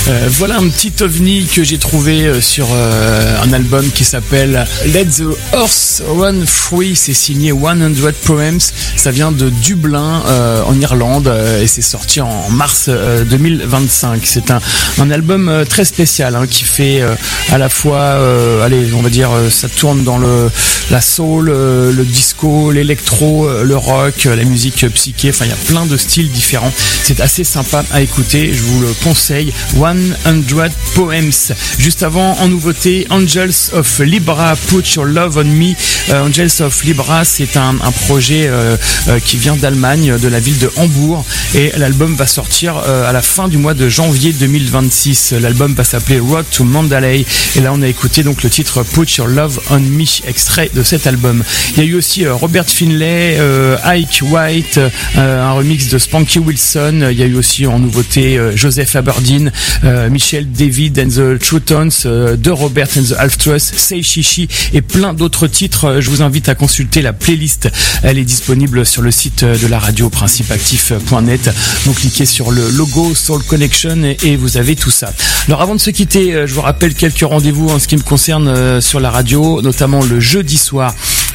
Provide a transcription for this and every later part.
Voilà un petit ovni que j'ai trouvé sur un album qui s'appelle Let the Horse Run Free. C'est signé 100 Poems. Ça vient de Dublin en Irlande et c'est sorti en mars 2025. C'est un album très spécial qui fait à la fois, on va dire, ça tourne dans la soul, le disco, l'électro, le rock, la musique psyché. Enfin, il y a plein de styles différents. C'est assez sympa à écouter. Je vous le conseille. 100 Poems. Juste avant, en nouveauté, Angels of Libra, Put Your Love on Me. Angels of Libra, c'est un projet qui vient d'Allemagne, de la ville de Hambourg, et l'album va sortir à la fin du mois de janvier 2026. L'album va s'appeler Road to Mandalay, et là on a écouté donc le titre Put Your Love on Me, extrait de cet album. Il y a eu aussi Robert Finlay, Ike White, un remix de Spanky Wilson. Il y a eu aussi en nouveauté Joseph Aberdeen, Michel David and the True Tones, de Robert and the Half Truss, Say Shishi et plein d'autres titres. Je vous invite à consulter la playlist. Elle est disponible sur le site de la radio principeactif.net. Donc cliquez sur le logo Soul Connection et vous avez tout ça. Alors avant de se quitter, je vous rappelle quelques rendez-vous en ce qui me concerne sur la radio, notamment le jeudi soir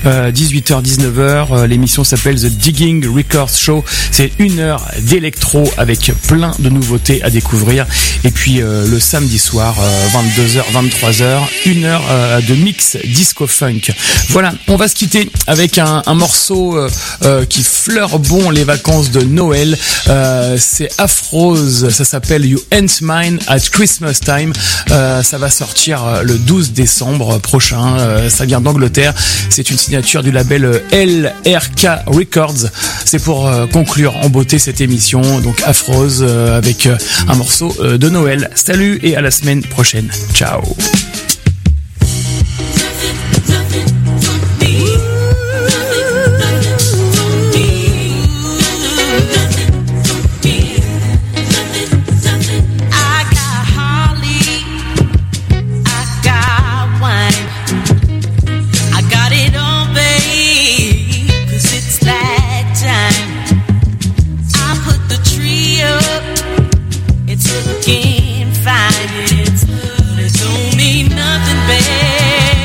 18h-19h. L'émission s'appelle The Digging Records Show. C'est 1 heure d'électro avec plein de nouveautés à découvrir. Et puis le samedi soir 22h-23h, 1 heure de mix disco funk. Voilà, on va se quitter avec un morceau qui fleure bon les vacances de Noël. C'est Afrose, ça s'appelle You Ain't Mine at Christmas Time. Ça va sortir le 12 décembre prochain. Ça vient d'Angleterre. C'est une signature du label LRK Records. C'est pour conclure en beauté cette émission. Donc Afrose avec un morceau de Noël. Salut et à la semaine prochaine. Ciao. Can't find it. Don't mean nothing bad.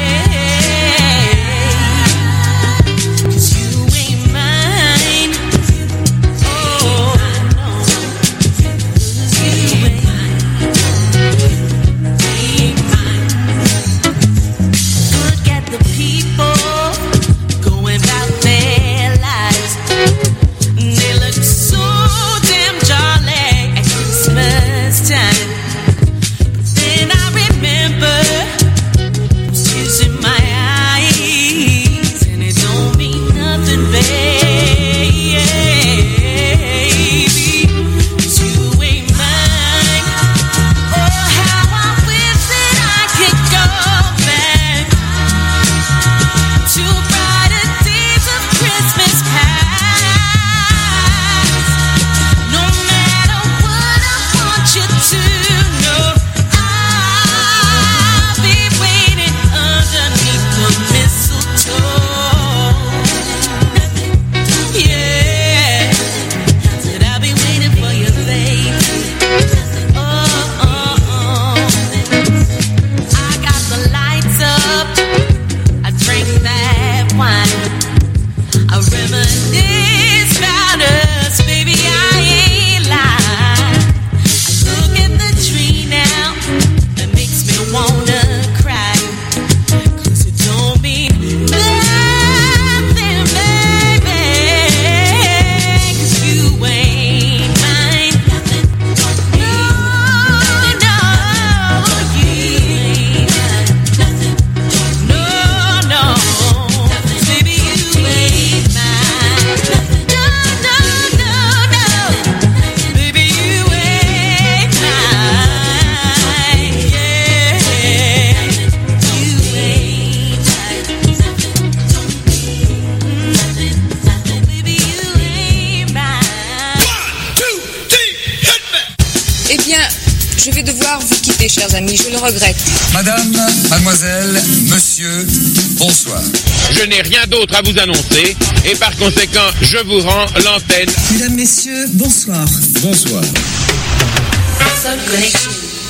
Je vais devoir vous quitter, chers amis, je le regrette. Madame, mademoiselle, monsieur, bonsoir. Je n'ai rien d'autre à vous annoncer et par conséquent, je vous rends l'antenne. Mesdames, messieurs, bonsoir. Bonsoir. Soul Connection.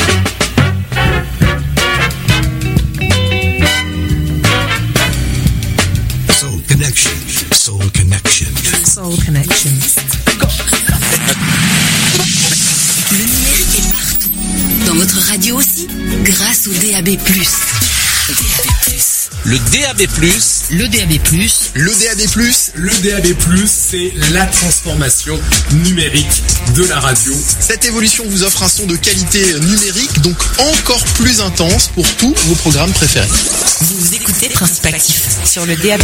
Soul Connection. Soul Connection. Soul Connection. Le numérique est partout. Dans votre radio aussi, grâce au DAB+. Le DAB+, Le DAB+, le DAB+, Le DAB+, c'est la transformation numérique de la radio. cette évolution vous offre un son de qualité numérique, donc encore plus intense pour tous vos programmes préférés. vous écoutez Principe Actif sur le DAB+.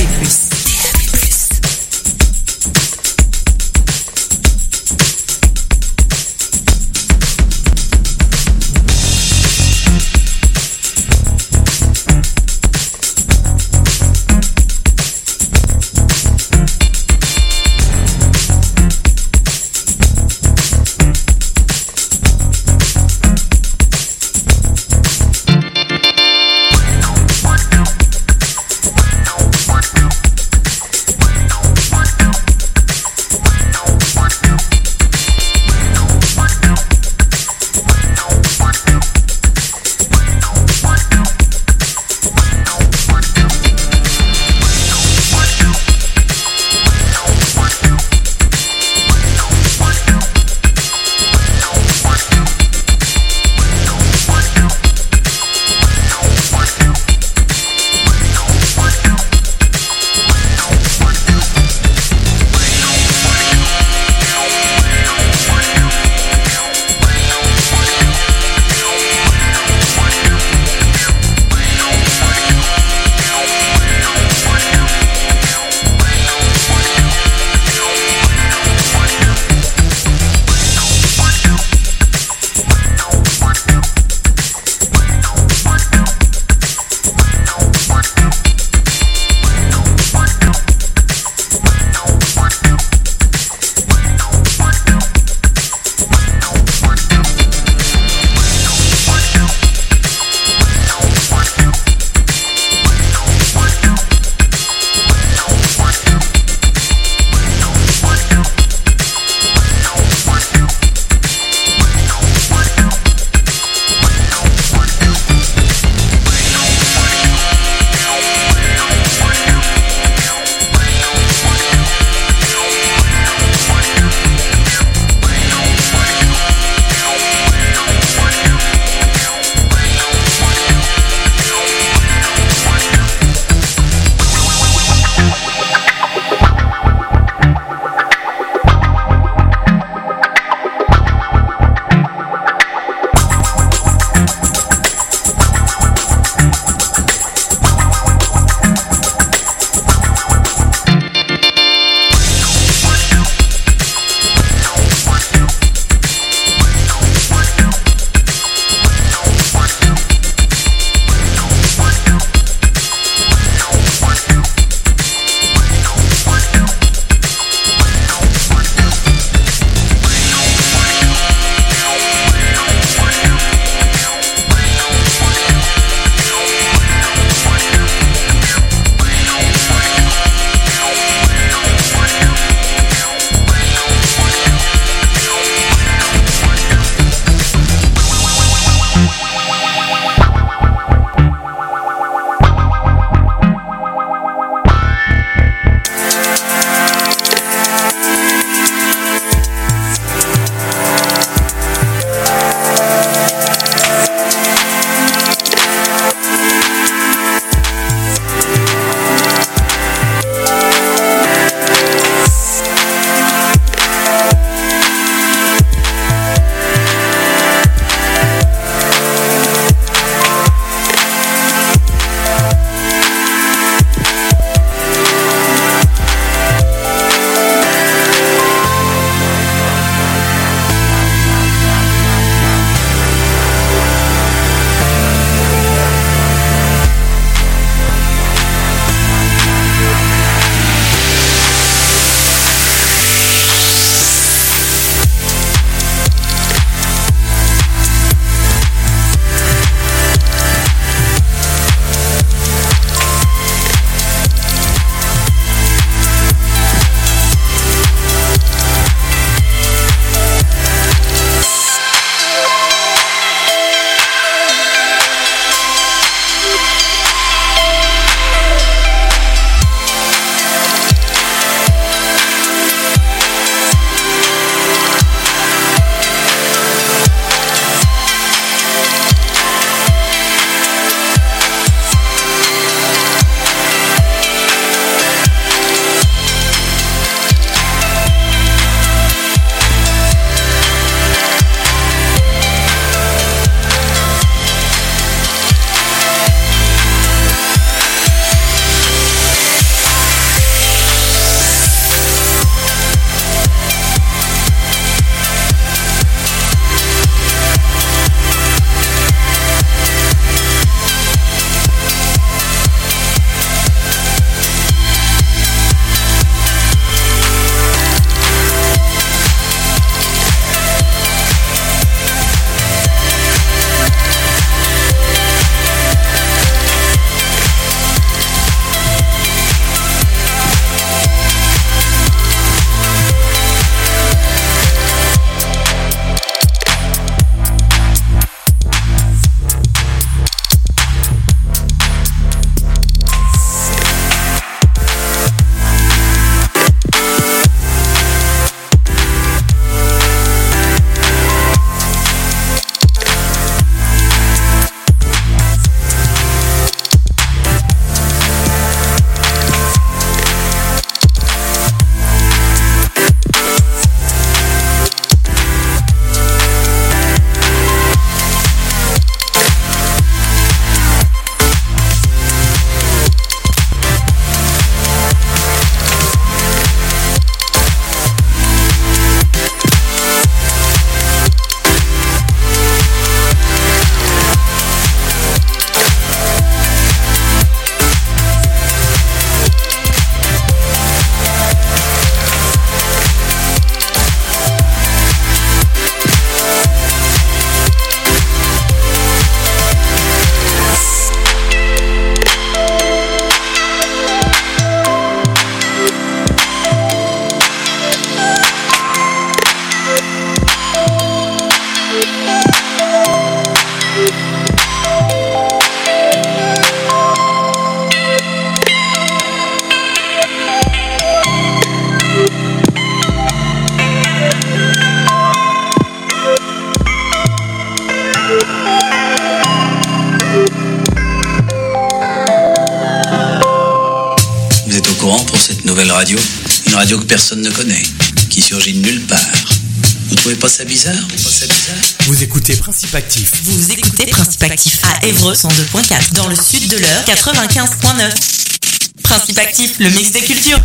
radio que personne ne connaît, qui surgit de nulle part. Vous trouvez pas ça bizarre? Vous écoutez Principe Actif. Vous écoutez Principe Actif à Évreux 102.4, dans le sud de l'Eure 95.9. Principe Actif, le mix des cultures.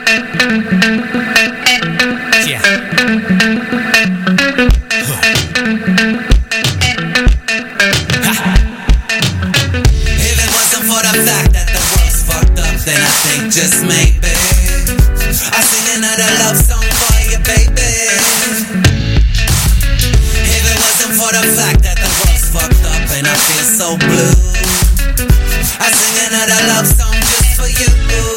Yeah. If it wasn't for the fact that the world's fucked up, then I think just maybe I'll sing another love song for you, baby. If it wasn't for the fact that the world's fucked up and I feel so blue, I'll sing another love song just for you.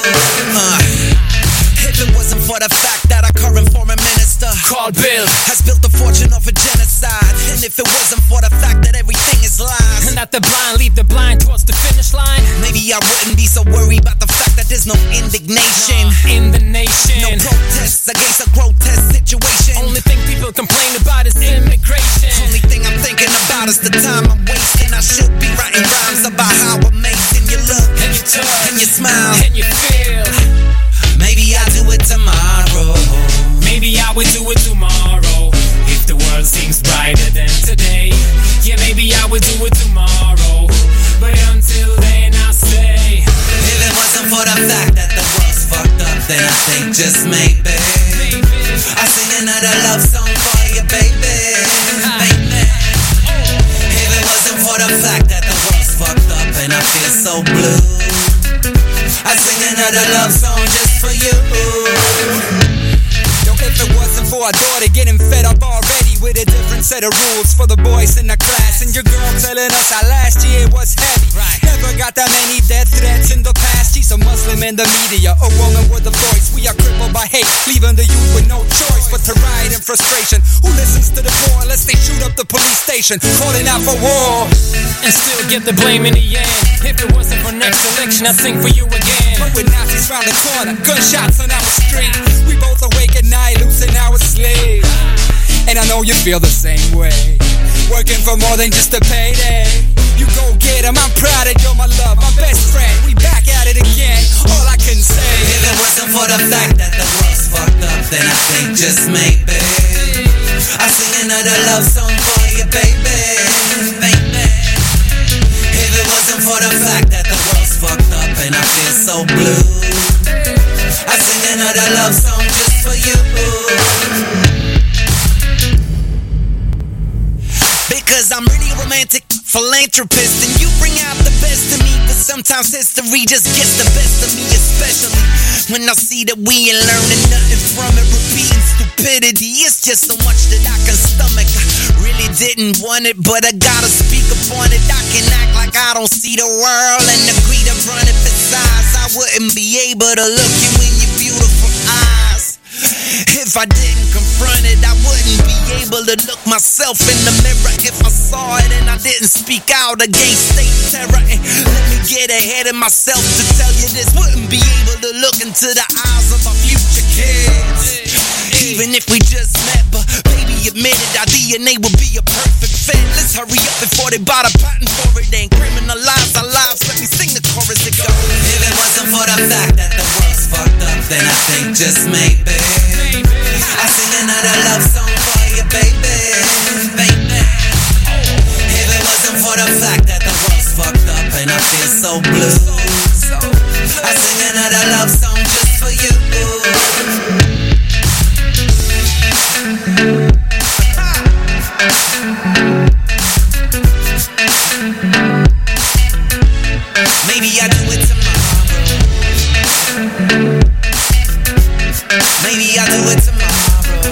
If it wasn't for the fact that our current foreign minister, Carl Bill, has built a fortune off of genocide, and if it wasn't for the fact that everything is lies, and that the blind lead the blind towards the finish line, maybe I wouldn't be so worried about the fact that there's no indignation in the nation. No protests against a grotesque situation. Only thing people complain about is immigration. Only thing I'm thinking about is the time I'm wasting. I should be writing rhymes about how amazing you look, and you touch, and you smile, and you feel. Maybe I'll do it tomorrow. Maybe I will do it tomorrow. If the world seems brighter than today, yeah, maybe I will do it tomorrow. But until then, I'll stay. If it wasn't for the fact that the world's fucked up, then I think just maybe I'll sing another love song for you, baby. If it wasn't for the fact that the world's fucked up and I feel so blue, I sing another love song just for you. Yo, if it wasn't for our daughter getting fed up already with a different set of rules for the boys in the class, and your girl telling us our last year was heavy, never got that many death threats in the past. She's a Muslim in the media, a woman with a voice. We are crippled by hate, leaving the youth with no choice but to riot in frustration. Who listens to the poor unless they shoot up the police station, calling out for war, and still get the blame in the end? If it wasn't for next election, I'd sing for you again. But with Nazis round the corner, gunshots on our street, we both awake at night, losing our sleep. And I know you feel the same way, working for more than just a payday. You go get 'em, I'm proud of you, my love, my best friend. We back at it again, all I can say. If it wasn't for the fact that the world's fucked up, then I think just maybe I'll sing another love song for you, baby. If it wasn't for the fact that the world's fucked up and I feel so blue, I'll sing another love song just for you. Because I'm really a romantic philanthropist, and you bring out the best in me, but sometimes history just gets the best of me, especially when I see that we ain't learning nothing from it, repeating stupidity. It's just so much that I can stomach. I really didn't want it, but I gotta speak upon it. I can act like I don't see the world and agree to run it. Besides, I wouldn't be able to look you in your beautiful eyes if I didn't confront it. I wouldn't be able to look myself in the mirror if I saw it and I didn't speak out against state terror. And let me get ahead of myself to tell you this: wouldn't be able to look into the eyes of our future kids, even if we just met. But baby, admit it, our DNA would be a perfect fit. Let's hurry up before they bought a patent for it and criminalize our lives. Let me sing the chorus that goes: if it wasn't for the fact that the world's fucked up, then I think just maybe I'll sing another love song for you, baby. If it wasn't for the fact that the world's fucked up and I feel so blue, I'll sing another love song just for you. Maybe I'll do it tomorrow. Maybe I'll do it tomorrow.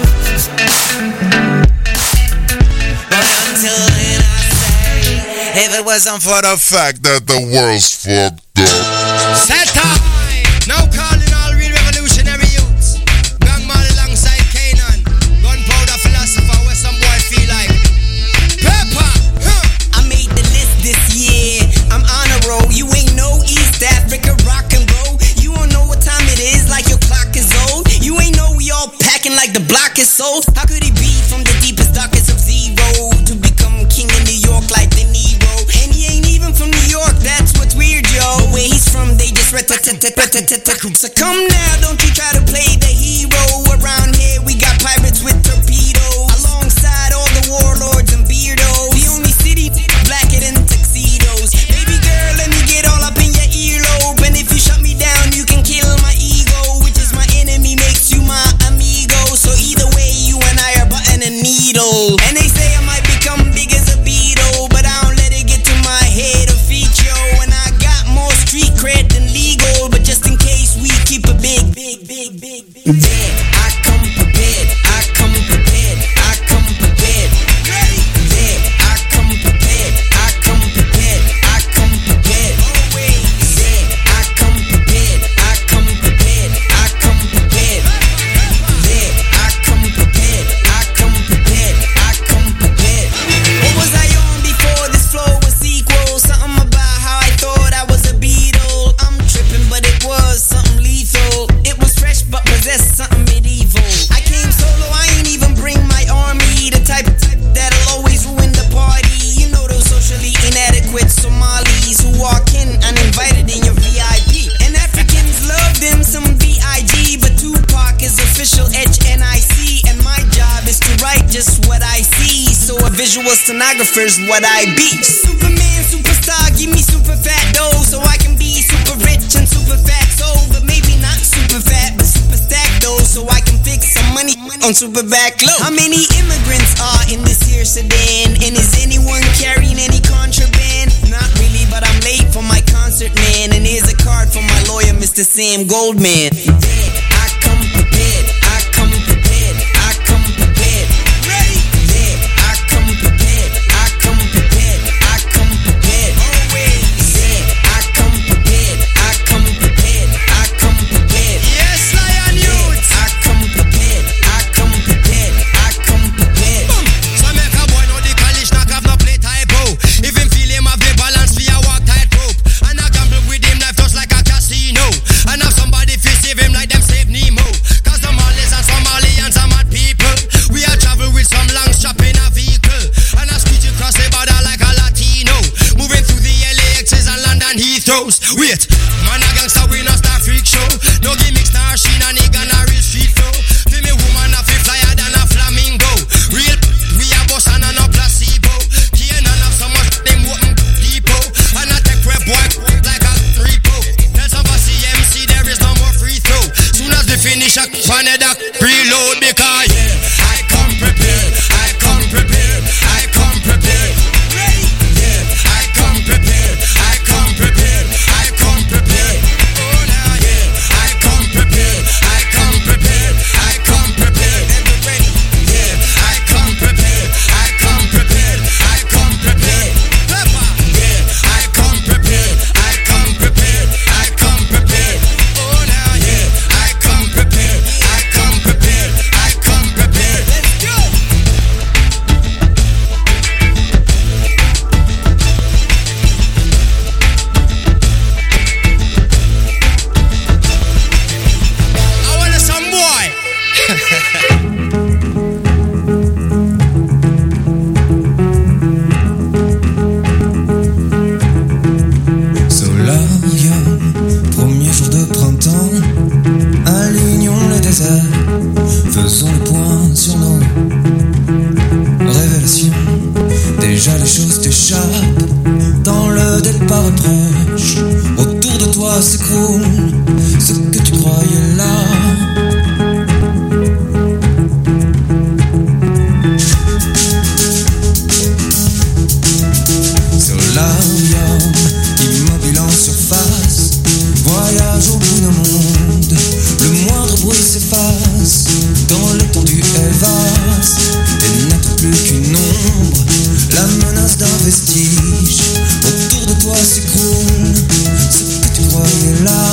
But until then I say, if it wasn't for the fact that the world's fucked up. Set time! Now calling all real revolutionary youths. Gangman alongside Kanan. Gunpowder philosopher, where some boy feel like Pepper! I made the list this year. I'm on a roll. You ain't no East Africa rock and roll. You don't know what time it is, like your clock is old. You ain't know we all packing like the block is sold. How could he be from the deepest, darkest of zero to become king in New York like De Niro? And he ain't even from New York, that's what's weird, yo. Where he's from, they just So come now, don't you try to play the hero. Around here we got pirates with torpedoes, alongside all the warlords and beardos. The only city blacker than tuxedos. Baby girl, let me get all up in your earlobe. And if you shut me down, you can kill my ego, which is my enemy, makes you my amigo. So either way, you and I are button and needle. And they say I might become big as a beetle, but I don't let it get to my head or feet, yo. And I got more street cred than legal, but just in case we keep a big. Yeah, I come prepared, I come prepared, I come prepared. Ready? Yeah, I come prepared, I come prepared, I come prepared. Always. Yeah, I come prepared, I come prepared, I come prepared. Yeah, I come prepared, I come prepared, I come prepared. What was I on before this flow was equal? Something about how I thought I was a beetle. I'm tripping, but it was something lethal. It was fresh, but possessed something medieval. I came solo, I ain't even bring my army. The type that'll always ruin the party. You know those socially inadequate Somalis who walk in uninvited in your VIP. And Africans love them some B.I.G. But Tupac is official HNIC. And my job is to write just what I see. So a visual stenographer's what I be. Superman, superstar, give me super fat dough, so I can be super rich and super fat soul. But maybe not super fat, but super stacked though, so I can fix some money on super back low. How many immigrants are in this here sedan? And is anyone carrying any contraband? Not really, but I'm late for my concert, man. And here's a card from my lawyer, Mr. Sam Goldman. Yeah, I come prepared, I come prepared, I come prepared. Ready? Yeah, I come prepared, I come prepared, I come prepared. Always. Yeah, I come prepared, I come prepared, I come prepared. Yes, Lion Youth. I come prepared, I come prepared, I come prepared. So make a boy know the college not have no play typo. Even feel him have the balance for a walk tight rope. And I gamble with him life just like a casino. And have somebody feel save him like them save Nemo. Cause the Somalis and Somalians are mad people. We are travel with some long strap in a vehicle. And I screech across the border like a Latino. Moving through the LAXs and London Heathrows. Wait, man a gangster we no star freak show. No gimmicks, nah sheen a nigga, nah real street flow. Feel me woman a feel flyer than a flamingo. Real, we a boss and a no placebo. Can't have so much them open depot. And I take prep boy like a repo. Tell some of CMC there is no more free throw. Soon as we finish a panada reload because yeah, I come prepared, I come prepared, I come prepared. Ready? Yeah, I come prepared, I come prepared, I come prepared. Oh now yeah, I come prepared, I come prepared, I come prepared. Ever ready? Yeah, I come prepared, I come prepared, I come prepared. Pepper. Yeah, I come prepared, I come prepared, I come prepared. Oh now yeah, I come prepared, I come prepared, I come prepared. Let's go. I want some boy. Solaria, premier jour de printemps, alignons le désert, faisons le point sur nos révélations. Déjà les choses t'échappent, dans le départ proche, autour de toi s'écroule ce que tu croyais là. Solarium, immobile en surface, voyage au bout d'un monde. Le moindre bruit s'efface, dans l'étendue est vaste, et n'être plus qu'une ombre, la menace d'un vestige. Autour de toi s'écroule ce que tu croyais là.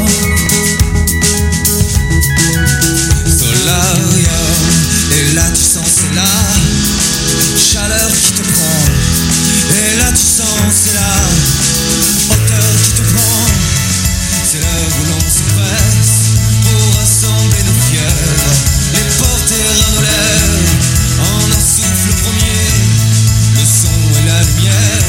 Solarium, et là tu sens c'est la chaleur qui te prend. Et là tu sens c'est la hauteur qui te prend. C'est l'heure où l'on se presse pour rassembler nos fièvres, les porter à nos lèvres en un souffle premier, le son et la lumière.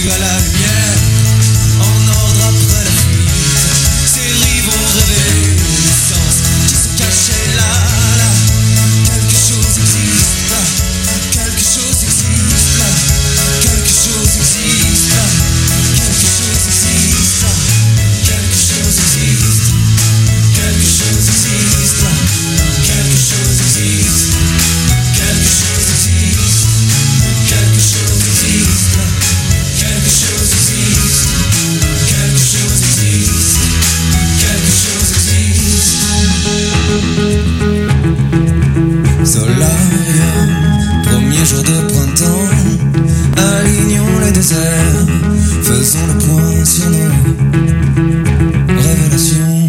tu as la lumière, en ordre après la fuite. Ces rives ont rêvé l'essence qui se cachait là. Quelque chose existe là, quelque chose existe là, quelque chose existe là, quelque chose existe là, quelque chose existe, quelque chose existe là, quelque chose existe, quelque chose existe, quelque chose existe là, quelque chose existe, quelque chose existe, quelque chose existe. Solarium, premier jour de printemps, alignons les déserts, faisons le point sur nos révélations.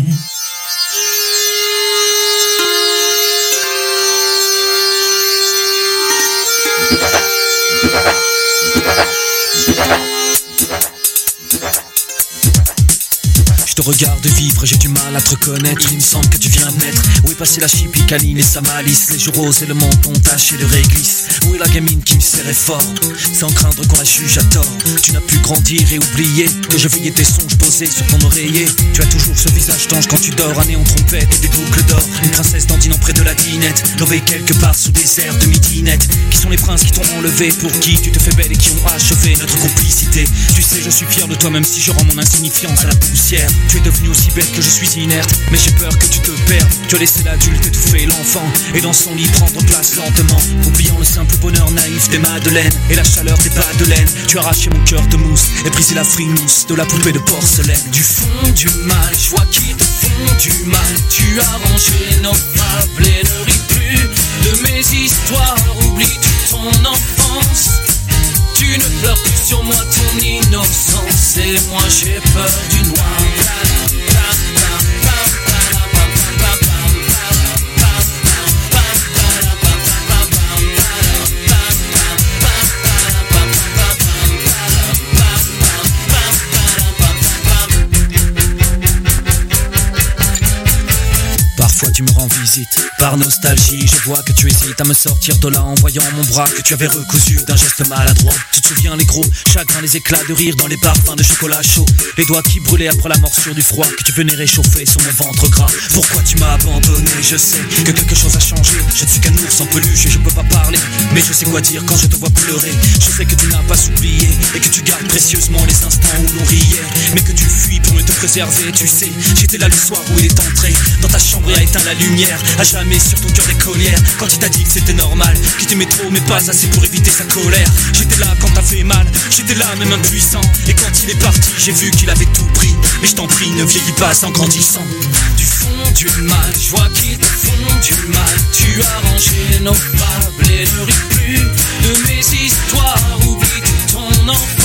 Je te regarde vivre, j'ai du mal à te reconnaître. Il me semble que tu viens de naître. Où est passé la chipicaline et sa malice? Les joues roses et le menton taché de réglisse. Où est la gamine qui me serrait fort, sans craindre qu'on la juge à tort? Tu n'as pu grandir et oublier que je veillais tes songes posés sur ton oreiller. Tu as toujours ce visage d'ange quand tu dors, un néon trompette et des boucles d'or. Une princesse dandinant près de la dinette, levée quelque part sous des airs de midinette. Qui sont les princes qui t'ont enlevé, pour qui tu te fais belle et qui ont achevé notre complicité? Tu sais, je suis fier de toi même si je rends mon insignifiance à la poussière. Tu es devenue aussi bête que je suis inerte, mais j'ai peur que tu te perdes. Tu as laissé l'adulte étouffer l'enfant, et dans son lit prendre place lentement, oubliant le simple bonheur naïf des madeleines et la chaleur des bas de laine. Tu as arraché mon cœur de mousse et brisé la frimousse de la poupée de porcelaine. Du fond du mal, je vois qui te font du mal. Tu as rangé nos fables et ne ris plus de mes histoires. Oublie-tu ton enfance? Tu ne pleures plus sur moi ton innocence, et moi j'ai peur du noir. Parfois tu me rends visite, par nostalgie, je vois que tu hésites à me sortir de là en voyant mon bras que tu avais recousu d'un geste maladroit. Tu te souviens les gros chagrins, les éclats de rire dans les parfums de chocolat chaud, les doigts qui brûlaient après la morsure du froid que tu venais réchauffer sur mon ventre gras. Pourquoi tu m'as abandonné? Je sais que quelque chose a changé, je ne suis qu'un ours en peluche et je peux pas parler, mais je sais quoi dire quand je te vois pleurer. Je sais que tu n'as pas oublié et que tu gardes précieusement les instants où l'on riait, mais que tu fuis pour mieux te préserver. Tu sais, j'étais là le soir où il est entré dans ta chambre et a éteint la lumière, à jamais sur ton cœur d'écolière. Quand il t'a dit que c'était normal, qu'il t'aimait trop mais pas assez pour éviter sa colère. J'étais là quand t'as fait mal, j'étais là même impuissant, et quand il est parti j'ai vu qu'il avait tout pris. Mais je t'en prie, ne vieillis pas en grandissant. Du fond du mal, je vois qu'ils te font du mal. Tu as rangé nos fables et ne ris plus de mes histoires. Oublie tout ton enfant.